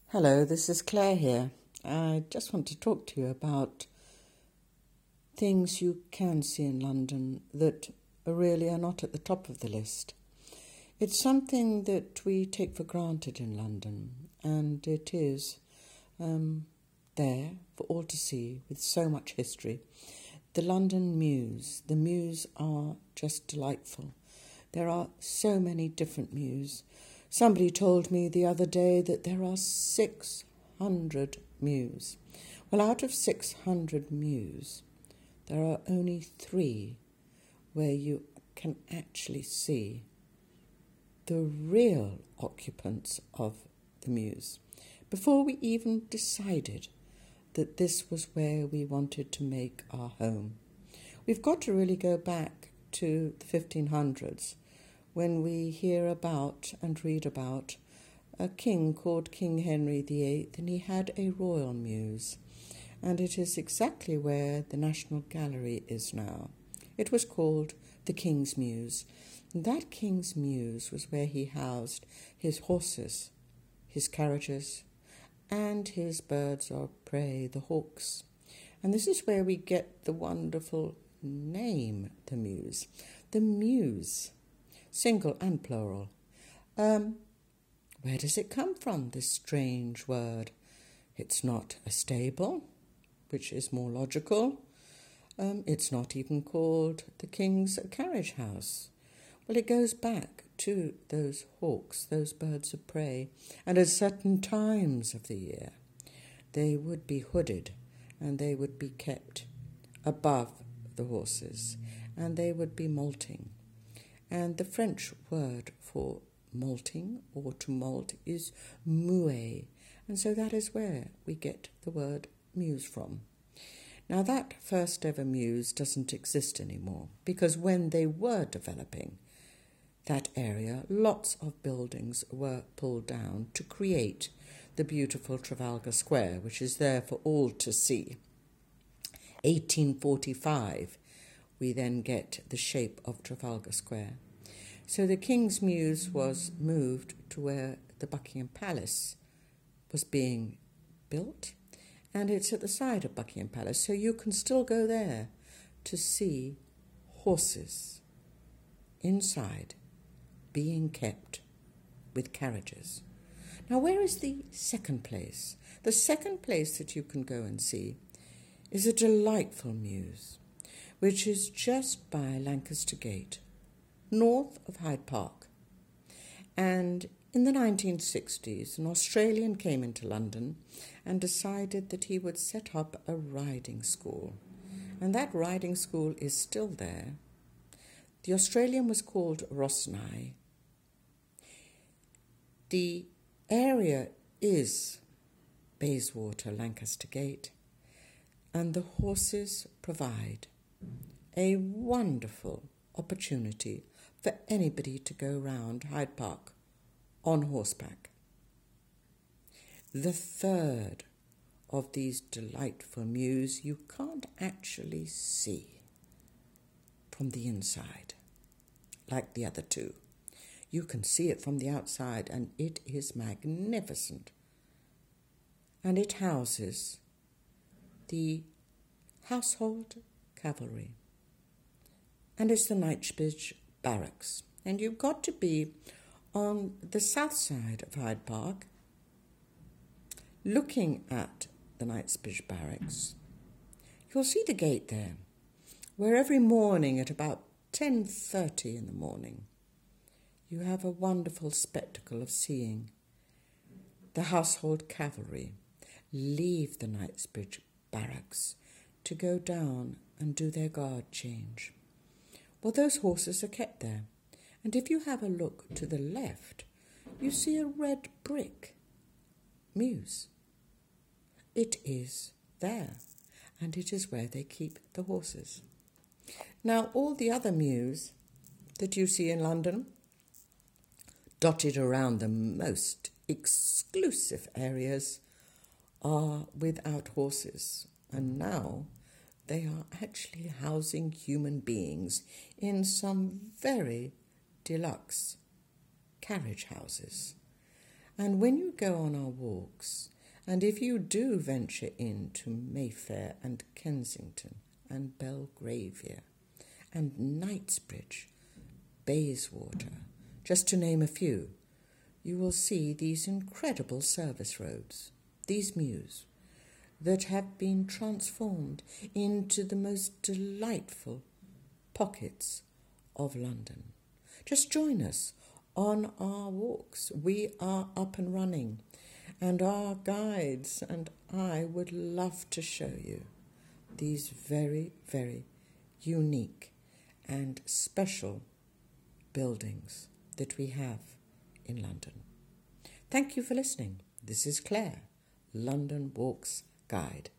Hello, this is Claire here. I just want to talk to you about things you can see in London that really are not at the top of the list. It's something that we take for granted in London, and it is there for all to see with so much history. The London Mews. The Mews are just delightful. There are so many different mews. Somebody told me the other day that there are 600 mews. Well, out of 600 mews, there are only 3 where you can actually see the real occupants of the mews. Before we even decided that this was where we wanted to make our home. We've got to really go back to the 1500s when we hear about and read about a king called King Henry VIII, and he had a royal mews. And it is exactly where the National Gallery is now. It was called the King's Mews. And that King's Mews was where he housed his horses, his carriages, and his birds of prey, the hawks. And this is where we get the wonderful name, the Mews. The Mews, single and plural. Where does it come from, this strange word? It's not a stable, which is more logical. It's not even called the King's Carriage House. Well, it goes back to those hawks, those birds of prey, and at certain times of the year, they would be hooded and they would be kept above the horses and they would be molting. And the French word for molting or to molt is muet, and so that is where we get the word mews from. Now that first ever mews doesn't exist anymore because when they were developing that area, lots of buildings were pulled down to create the beautiful Trafalgar Square, which is there for all to see. 1845, we then get the shape of Trafalgar Square. So the King's Mews was moved to where the Buckingham Palace was being built, and it's at the side of Buckingham Palace, so you can still go there to see horses inside being kept with carriages. Now, where is the second place? The second place that you can go and see is a delightful mews, which is just by Lancaster Gate, north of Hyde Park. And in the 1960s, an Australian came into London and decided that he would set up a riding school. And that riding school is still there. The Australian was called Rossnai. The area is Bayswater, Lancaster Gate, and the horses provide a wonderful opportunity for anybody to go round Hyde Park on horseback. The third of these delightful mews you can't actually see from the inside like the other 2. You can see it from the outside and it is magnificent. And it houses the Household Cavalry. And it's the Knightsbridge Barracks. And you've got to be on the south side of Hyde Park, looking at the Knightsbridge Barracks. You'll see the gate there, where every morning at about 10:30 in the morning, you have a wonderful spectacle of seeing the Household Cavalry leave the Knightsbridge Barracks to go down and do their guard change. Well, those horses are kept there. And if you have a look to the left, you see a red brick mews. It is there, and it is where they keep the horses. Now, all the other mews that you see in London, dotted around the most exclusive areas, are without horses. And now they are actually housing human beings in some very deluxe carriage houses. And when you go on our walks, and if you do venture into Mayfair and Kensington and Belgravia and Knightsbridge, Bayswater, just to name a few, you will see these incredible service roads, these mews, that have been transformed into the most delightful pockets of London. Just join us on our walks. We are up and running, and our guides and I would love to show you these very, very unique and special buildings that we have in London. Thank you for listening. This is Claire, London Walks Guide.